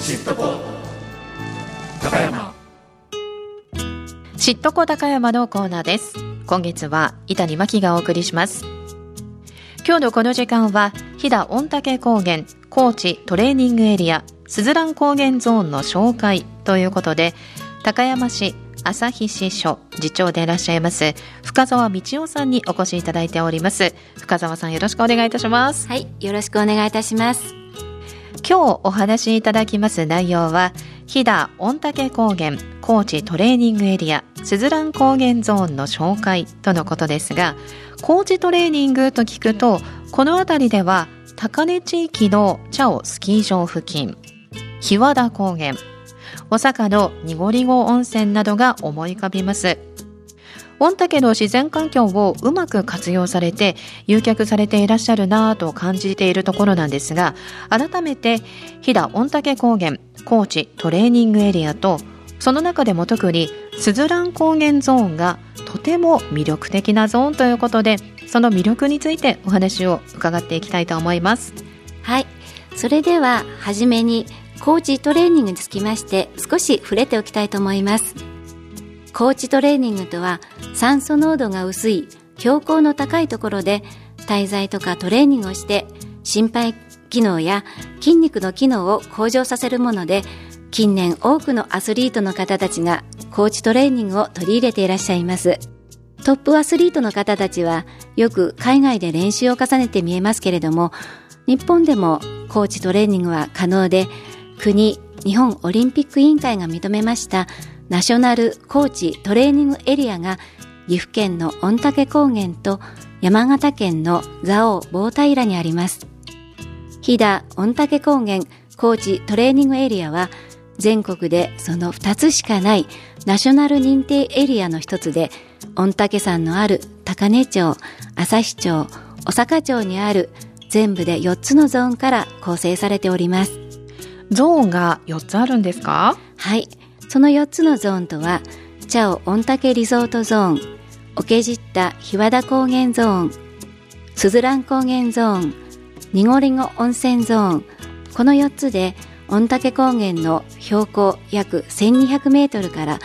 知っとこ高山。 知っとこ高山のコーナーです。今月は伊谷真希がお送りします。今日のこの時間は飛騨御嶽高原高地トレーニングエリアすずらん高原ゾーンの紹介ということで、高山市旭支所次長でいらっしゃいます深澤道夫さんにお越しいただいております。深澤さん、よろしくお願いいたします。 はい、よろしくお願いいたします。 今日お話しいただきます内容は飛騨御嶽高原高地トレーニングエリアすずらん高原ゾーンの紹介とのことですが、高地トレーニングと聞くと、この辺りでは高根地域の茶尾スキー場付近、日和田高原、お坂の濁り子温泉などが思い浮かびます。御嶽の自然環境をうまく活用されて誘客されていらっしゃるなぁと感じているところなんですが、改めて飛騨御嶽高原高地トレーニングエリアと、その中でも特にすずらん高原ゾーンがとても魅力的なゾーンということで、その魅力についてお話を伺っていきたいと思います。 はい、それでは初めに高地トレーニングにつきまして少し触れておきたいと思います。高地トレーニングとは、酸素濃度が薄い標高の高いところで滞在とかトレーニングをして心肺機能や筋肉の機能を向上させるもので、近年多くのアスリートの方たちが高地トレーニングを取り入れていらっしゃいます。トップアスリートの方たちはよく海外で練習を重ねて見えますけれども、日本でも高地トレーニングは可能で、国日本オリンピック委員会が認めましたナショナル高地トレーニングエリアが岐阜県の御嶽高原と山形県の蔵王棒平にあります。飛騨御嶽高原高地トレーニングエリアは全国でその2つしかないナショナル認定エリアの一つで、御嶽山のある高根町、旭町、お坂町にある全部で4つのゾーンから構成されております。 ゾーンが4つあるんですか？ はい、その4つのゾーンとは、茶尾御嶽リゾートゾーン、桶った日和田高原ゾーン、すずらん高原ゾーン、濁り子温泉ゾーン、この4つで御嶽高原の標高約1200メートルから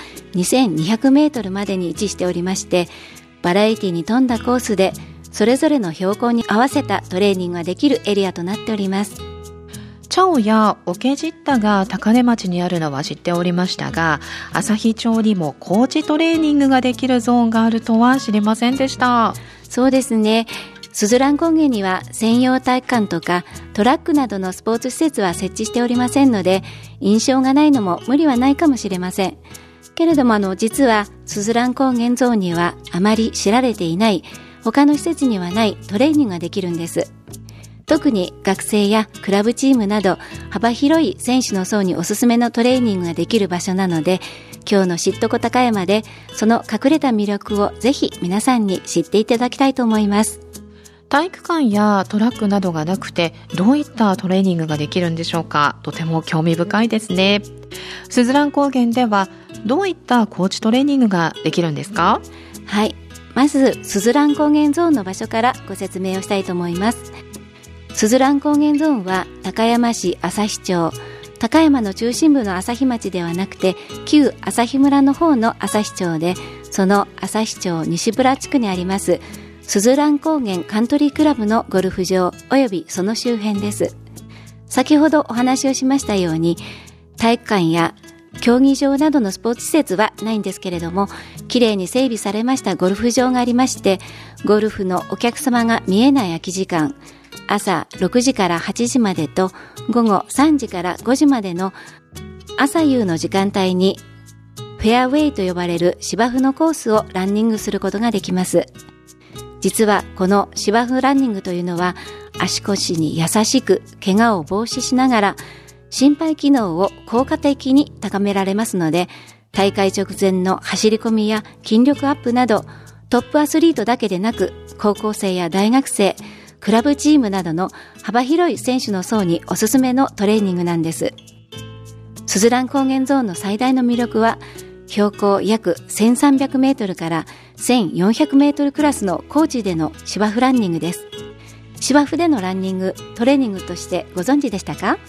2200メートルまでに位置しておりまして、バラエティに富んだコースでそれぞれの標高に合わせたトレーニングができるエリアとなっております。 茶尾や桶ったが高根町にあるのは知っておりましたが、旭町にも高地トレーニングができるゾーンがあるとは知りませんでした。 そうですね。すずらん高原には専用体育館とかトラックなどのスポーツ施設は設置しておりませんので、印象がないのも無理はないかもしれませんけれども、実はすずらん高原ゾーンにはあまり知られていない、他の施設にはないトレーニングができるんです。特に学生やクラブチームなど幅広い選手の層におすすめのトレーニングができる場所なので、今日の知っとこ高山でその隠れた魅力をぜひ皆さんに知っていただきたいと思います。 体育館やトラックなどがなくて、どういったトレーニングができるんでしょうか？とても興味深いですね。すずらん高原ではどういった高地トレーニングができるんですか？ はい、まずすずらん高原ゾーンの場所からご説明をしたいと思います。すずらん高原ゾーンは高山市旭町、高山の中心部の旭町ではなくて旧旭村の方の旭町で、その旭町西村地区にありますすずらん高原カントリークラブのゴルフ場およびその周辺です。先ほどお話をしましたように、体育館や競技場などのスポーツ施設はないんですけれども、きれいに整備されましたゴルフ場がありまして、ゴルフのお客様が見えない空き時間、朝6時から8時までと午後3時から5時までの朝夕の時間帯にフェアウェイと呼ばれる芝生のコースをランニングすることができます。実はこの芝生ランニングというのは足腰に優しく、怪我を防止しながら心肺機能を効果的に高められますので、大会直前の走り込みや筋力アップなどトップアスリートだけでなく、高校生や大学生、クラブチームなどの幅広い選手の層におすすめのトレーニングなんです。すずらん高原ゾーンの最大の魅力は、標高約1300メートルから1400メートルクラスの高地での芝生ランニングです。芝生でのランニング、トレーニングとしてご存知でしたか？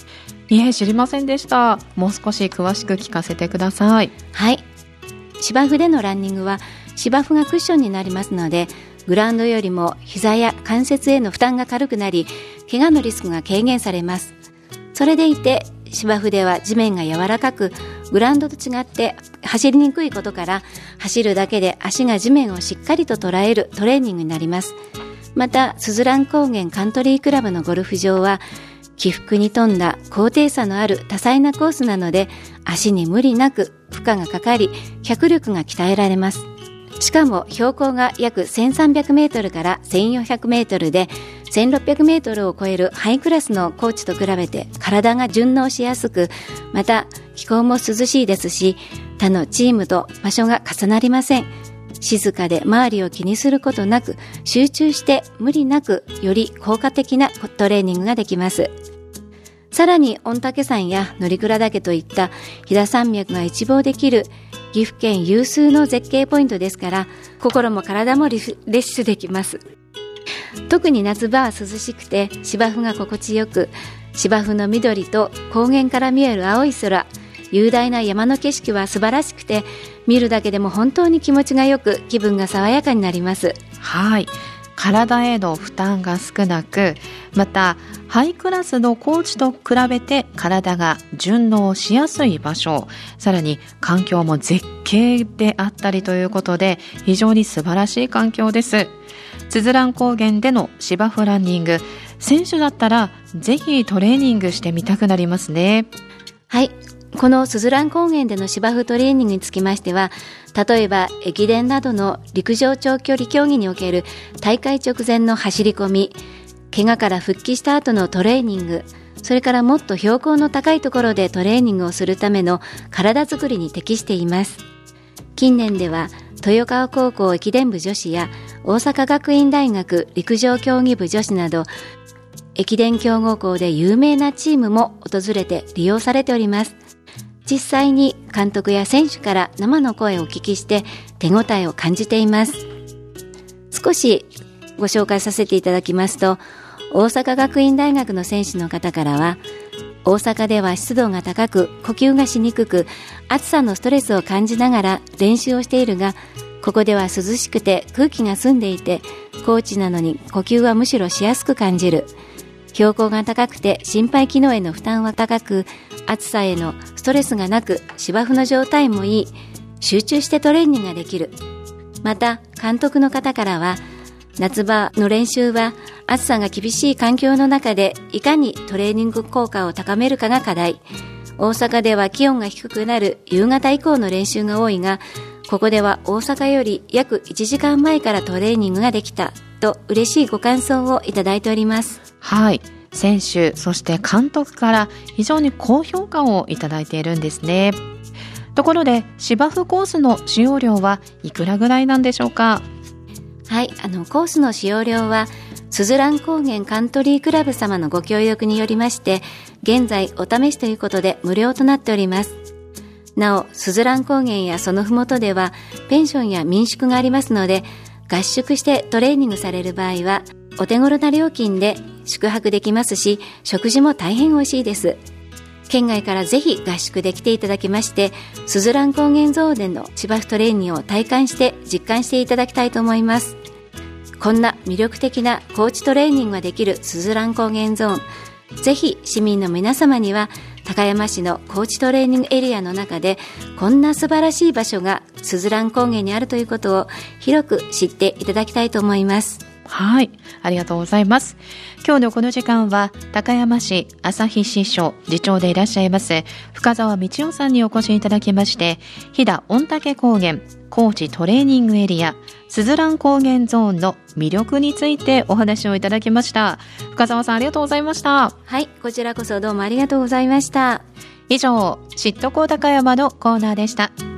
いえ、知りませんでした。もう少し詳しく聞かせてください。 はい、芝生でのランニングは芝生がクッションになりますので、グラウンドよりも膝や関節への負担が軽くなり、怪我のリスクが軽減されます。それでいて芝生では地面が柔らかく、グラウンドと違って走りにくいことから、走るだけで足が地面をしっかりと捉えるトレーニングになります。また、すずらん高原カントリークラブのゴルフ場は起伏に富んだ高低差のある多彩なコースなので、足に無理なく負荷がかかり、脚力が鍛えられます。しかも標高が約1300メートルから1400メートルで、1600メートルを超えるハイクラスのコーチと比べて体が順応しやすく、また気候も涼しいですし、他のチームと場所が重なりません。静かで周りを気にすることなく、集中して無理なく、より効果的なトレーニングができます。さらに御嶽山や乗鞍岳といった飛騨山脈が一望できる岐阜県有数の絶景ポイントですから、心も体もリフレッシュできます。特に夏場は涼しくて芝生が心地よく、芝生の緑と高原から見える青い空、雄大な山の景色は素晴らしくて、見るだけでも本当に気持ちがよく、気分が爽やかになります。 はい、体への負担が少なく、またハイクラスのコーチと比べて体が順応しやすい場所、さらに環境も絶景であったりということで、非常に素晴らしい環境です。すずらん高原での芝生ランニング、選手だったらぜひトレーニングしてみたくなりますね。 はい、このすずらん高原での芝生トレーニングにつきましては、例えば駅伝などの陸上長距離競技における大会直前の走り込み、怪我から復帰した後のトレーニング、それからもっと標高の高いところでトレーニングをするための体づくりに適しています。近年では豊川高校駅伝部女子や大阪学院大学陸上競技部女子など、駅伝強豪校で有名なチームも訪れて利用されております。実際に監督や選手から生の声をお聞きして手応えを感じています。少しご紹介させていただきますと、大阪学院大学の選手の方からは、大阪では湿度が高く呼吸がしにくく、暑さのストレスを感じながら練習をしているが、ここでは涼しくて空気が澄んでいて、高地なのに呼吸はむしろしやすく感じる。標高が高くて心肺機能への負担は高く、暑さへのストレスがなく、芝生の状態もいい。集中してトレーニングができる。また監督の方からは、夏場の練習は暑さが厳しい環境の中でいかにトレーニング効果を高めるかが課題。大阪では気温が低くなる夕方以降の練習が多いが、ここでは大阪より約1時間前からトレーニングができたと嬉しいご感想をいただいております。 はい、選手そして監督から非常に高評価をいただいているんですね。ところで芝生コースの使用料はいくらぐらいなんでしょうか？ はい、コースの使用料はすずらん高原カントリークラブ様のご協力によりまして、現在お試しということで無料となっております。なお、すずらん高原やそのふもとではペンションや民宿がありますので、合宿してトレーニングされる場合はお手頃な料金で宿泊できますし、食事も大変美味しいです。県外からぜひ合宿で来ていただきまして、すずらん高原ゾーンでの芝生トレーニングを体感して実感していただきたいと思います。こんな魅力的な高地トレーニングができるすずらん高原ゾーン、ぜひ市民の皆様には高山市の高地トレーニングエリアの中でこんな素晴らしい場所がすずらん高原にあるということを広く知っていただきたいと思います。 はい、ありがとうございます。今日のこの時間は高山市旭支所次長でいらっしゃいます深澤道夫さんにお越しいただきまして、飛騨御嶽高原高地トレーニングエリアすずらん高原ゾーンの魅力についてお話をいただきました。深澤さん、ありがとうございました。 はい、こちらこそどうもありがとうございました。 以上、知っとこう高山のコーナーでした。